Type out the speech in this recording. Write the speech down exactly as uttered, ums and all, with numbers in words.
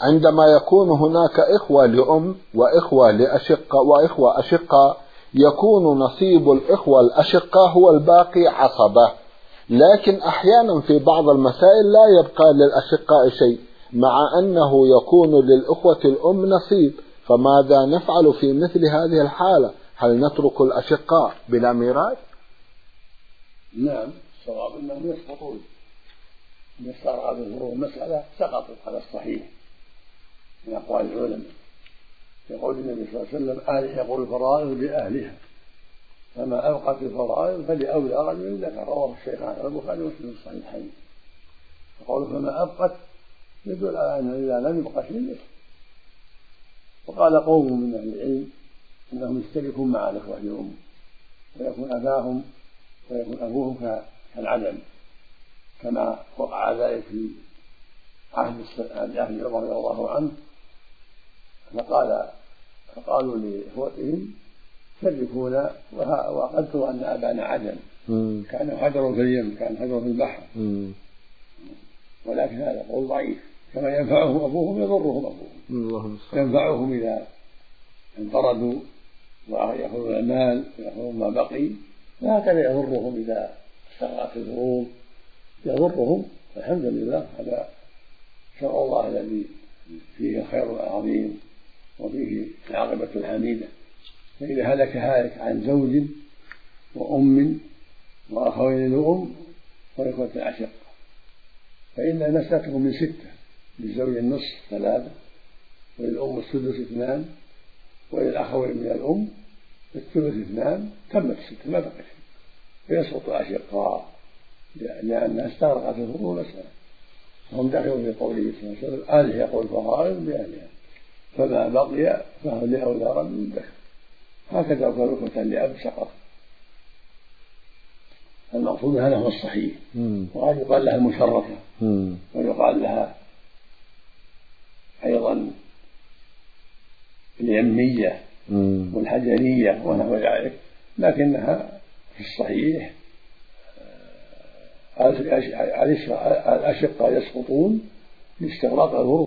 عندما يكون هناك إخوة لأم وإخوة لأشقاء وإخوة أشقاء يكون نصيب الإخوة الأشقاء هو الباقي عصبة، لكن أحيانا في بعض المسائل لا يبقى للأشقاء شيء مع أنه يكون للإخوة الأم نصيب، فماذا نفعل في مثل هذه الحالة؟ هل نترك الأشقاء بلا ميراث؟ نعم، الصواب أنهم يسقطون، إذا استغرقت الفروض مسألة سقطت على الصحيح من أقوال العلماء. يقول النبي صلى الله عليه وسلم: آل يقول الفرائض لأهلها، فما أبقت الفرائض فلأولى رجل ذكر، رواه الشيخان البخاري ومسلم في الصحيحين. يقول فما أبقت يدل على أن إذا لم يبق شيء. وقال قوم من أهل العلم أنهم يشتركون مع الإخوة الأم، ويكون أباهم ويكون أبوهم كالعدم، كما وقع ذلك في عهد عهد عمر رضي الله عنه، فقال فقالوا لإخوتهم: شركونا وقدروا أن أبانا عدم، كان حجر في اليم، كان حجر في البحر. ولكن هذا قول ضعيف، كما ينفعهم أبوهم يضرهم أبوهم، ينفعهم إذا انفردوا ويأخذون المال ويأخذون ما بقي، وهكذا يضرهم إذا استغرقت الفروض، يضرهم. الحمد لله، هذا شرع الله الذي فيه الخير العظيم وفيه العاقبة الحميدة. فإذا هلك هالك عن زوج وأم وأخوين لأم وإخوة الأشقة، فإن المسألة تكون من ستة: للزوج النصف ثلاثة، وللأم السدس اثنان، وللأخوين من الأم الثلث اثنان، تمت الستة ما بقي شيء، فيسقط الأشقاء لأنها استغرقت الفروض مسألة. هم دخلوا في قوله صلى الله عليه وسلم: آله يقول فرائض بأهلها، فما بقي فهو لأولى رجل ذكر. هكذا لو كان لأب سقط. المقصود هذا هو الصحيح، وقد يقال لها المشرفة، ويقال لها أيضا اليمية والحجرية ونحو ذلك، لكنها في الصحيح الأشقاء يسقطون لاستغراق الفروض.